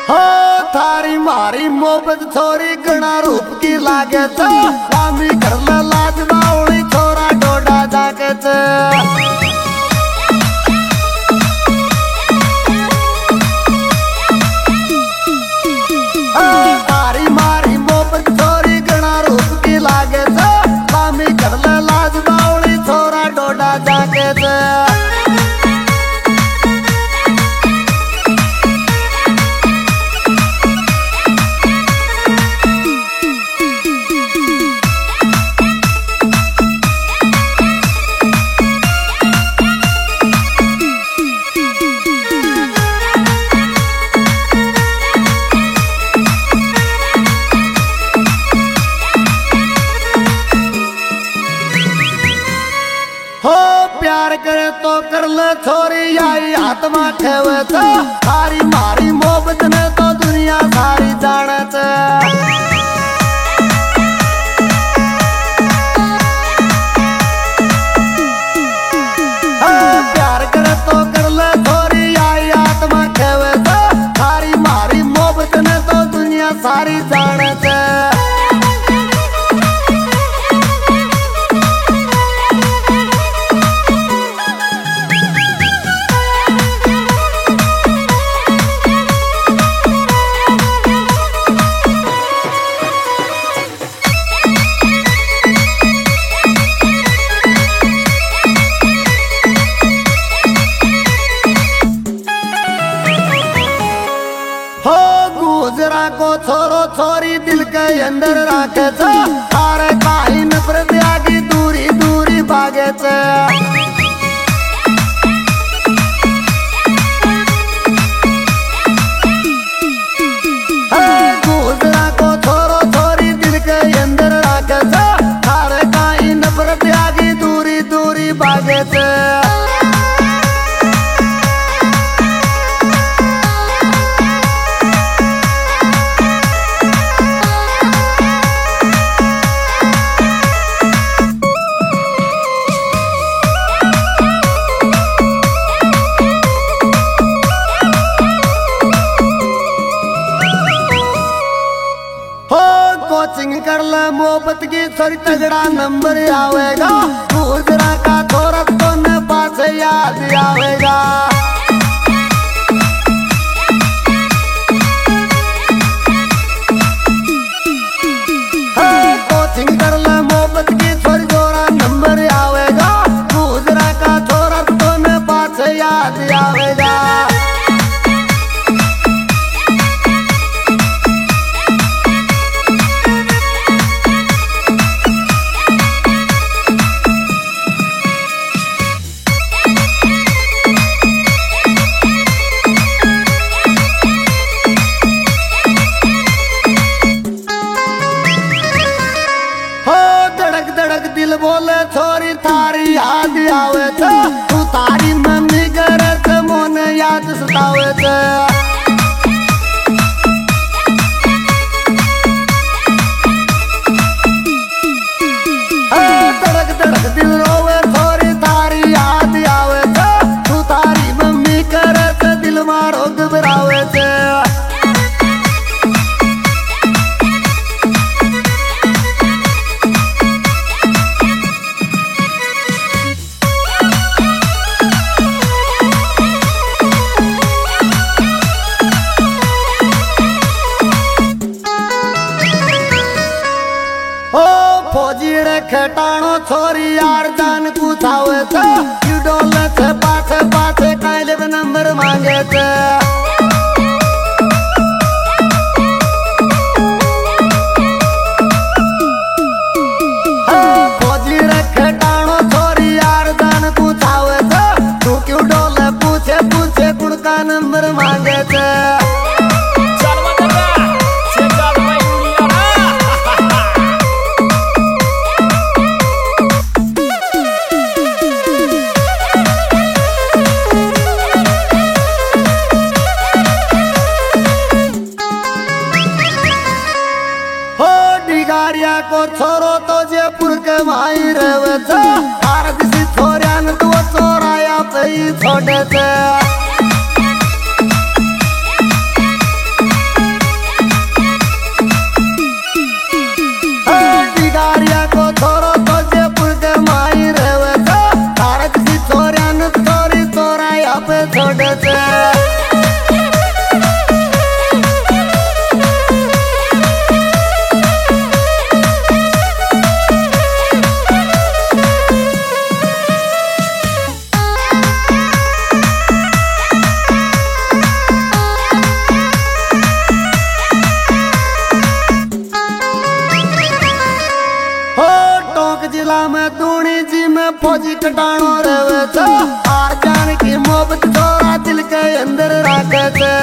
हो थारी मारी मोहब्बत छोरी गणा रूप की लागे छ लामी करला लाज बावली छोरा डोडा जाके छ थारी मारी मोहब्बत छोरी गणा रूप की लागे छ लामी करला लाज बावली छोरा डोडा जाके छ हो प्यार करे तो कर ले छोरी आई हाथ में खेवे छ थारी मारी मोहब्बत ने तो दुनिया सारी जाने छ प्यार करे तो कर ले छोरी आई हाथ में खेवे छ थारी मारी मोहब्बत ने तो दुनिया सारी जाने छ हो गुजरा को छोरो छोरी दिल के अंदर राखे छ थारे काई नफरत आगे दूरी दूरी भागे छ गुजरा को छोरो छोरी दिल के अंदर राखे छ थारे काई नफरत आगे दूरी दूरी भागे छ कोचिंग कर ले मोहब्बत की सरी तगड़ा नंबर आवेगा गुजरा का थोड़ा तो न पास याद आवेगा कोचिंग कर ले मोहब्बत की सरी थोड़ा नंबर आवेगा गुजरा का थोड़ा तो न पास याद आवेगा दिल बोले छोरी थारी याद आवे छ तू तारी मम्मी करे छ मोन याद सतावे छ धड़क धड़क दिल रोवे छोरी थारी याद आवे छ तू तारी मम्मी करे छ दिल मारो घबरावे छ फौजी रे खटाणो छोरी यार जान कुछावे छ यू डोले छ पाछे पाछे काले नंबर मांगे छ फौजी रे खटाणो छोरी यार जान कुछावे छ तू क्यों डोले पूछे पूछे कुण का नंबर मांगे छ को छोरो तो जयपुर के माई रहे छ हर दिसी छोरिया न तो छोराया पे छोड़े छ घूमे छे।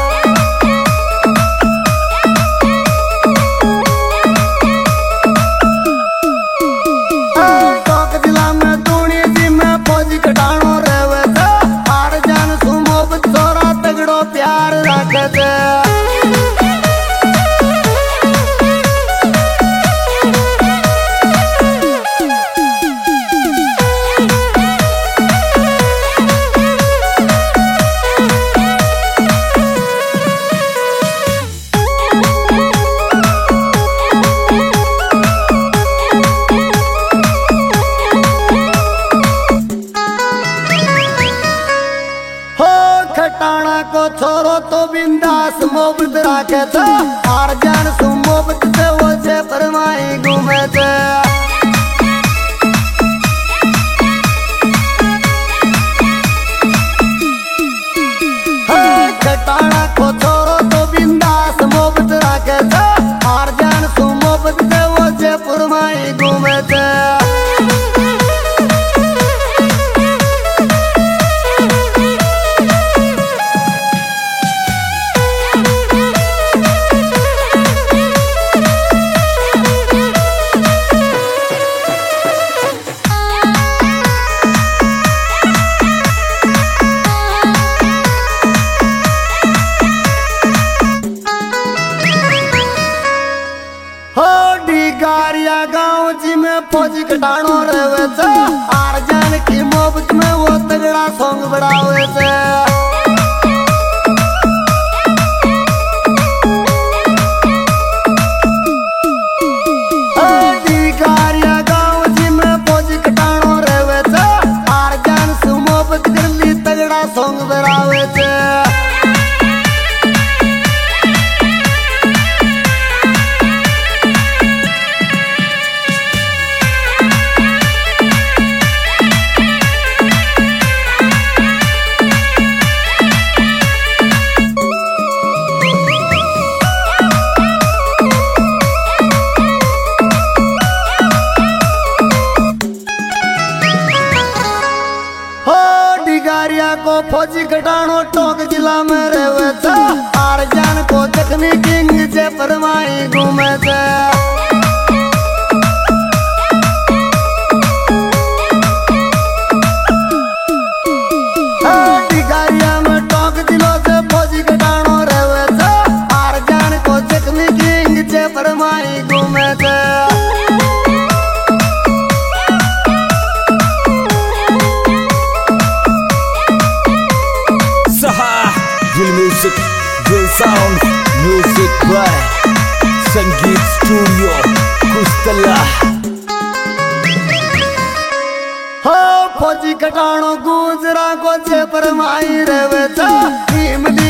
टोक जिला में दूनी जी में फौजी कटाणो रहवे छे। हार जान सु मोहब्बत छोरा तगड़ो प्यार राखे छे। खटाणा को छोरो तो बिंदास मोहब्बत राखे छे। हार जान सु मोहब्बत से वो छे परमाई घूमे छे। खटाणा को छोरो तो बिंदास मोहब्बत राखे छे। हार जान सु मोहब्बत से वो छे परमाई घूमे छे। गारिया गाँव जी में फौजी कटाणो रहवे छे। हार जान की मोहब्बत में वो तगड़ा सॉन्ग बढ़ावे छे। गारिया गाँव जी में फौजी कटाणो रहवे छे। हार जान से मोहब्बत कर ली तगड़ा सॉन्ग बढ़ावे छे। गारिया को फौजी कटाणो टोक जिला में रहवे छे। हार जान को जखनी किंग जे परमाई घूमे छे। गारिया में टोक जिलो से फौजी कटाणो रहवे छे। हार जान को जखनी किंग जे परमाई घूमे छे। Real music, real sound, music by Sangeet Studio, Kustala। हो फौजी कटाणो गुजरा को छे परमाई रहवे छे।